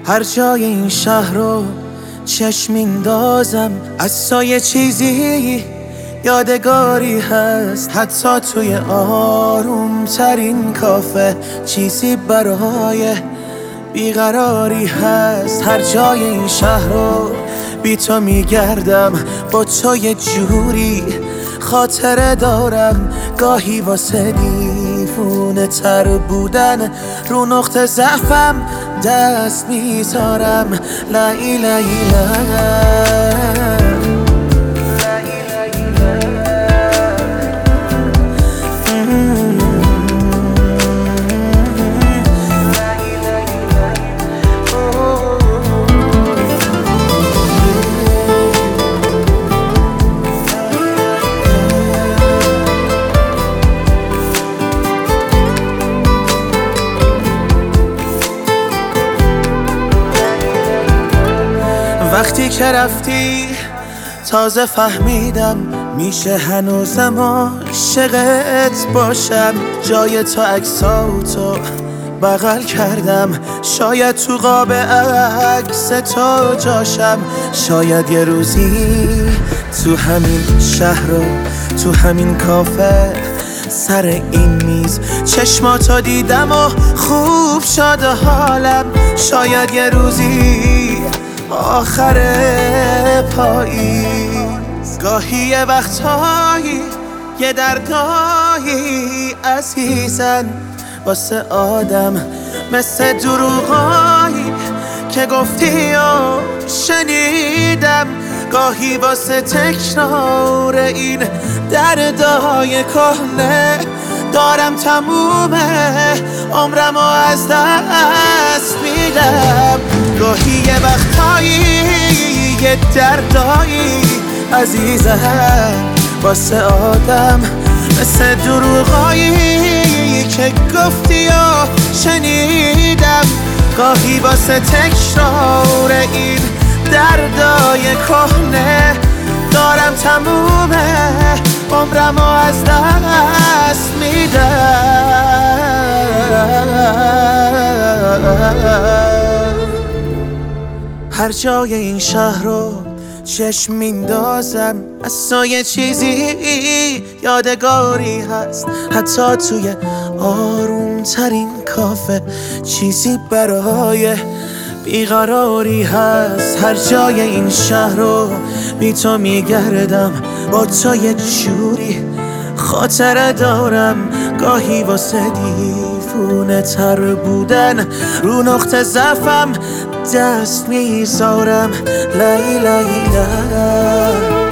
هر جای این شهر رو چشم میندازم، از سایه چیزی یادگاری هست. حتی توی آروم ترین کافه چیزی برای بیقراری هست. هر جای این شهر رو بی تو میگردم، با تو یه جوری خاطره دارم. گاهی واسه دیوونه تر بودن رو نقطه ضعفم دست میذارم. لی لی وقتی که رفتی تازه فهمیدم میشه هنوزم عاشقت باشم. جای تو عکساتو بغل کردم، شاید تو قاب عکس تو جاشم. شاید یه روزی تو همین شهر و تو همین کافه سر این میز چشماتو دیدم و خوب شد حالم. شاید یه روزی آخر پاییز، گاهی یه وقتایی یه دردایی عزیزن واسه آدم مثل دروغایی که گفتی و شنیدم. گاهی واسه تکرار این دردای کهنه دارم تموم عمرمو از دست میدم. گاهی یه وقتایی یه دردایی عزیزم واسه آدم مثل دروغایی که گفتی و شنیدم. گاهی واسه تکرار این دردای کهنه دارم تموم عمرمو از دست میدم. هر جای این شهر رو چشم میندازم، از سایه چیزی یادگاری هست. حتی توی آروم ترین کافه چیزی برای بیقراری هست. هر جای این شهر رو بی تو میگردم، با تو یه جوری خاطره دارم. گاهی واسه دیوونه تر بودن رو نقطه ضعفم دست میذارم. لی لی لی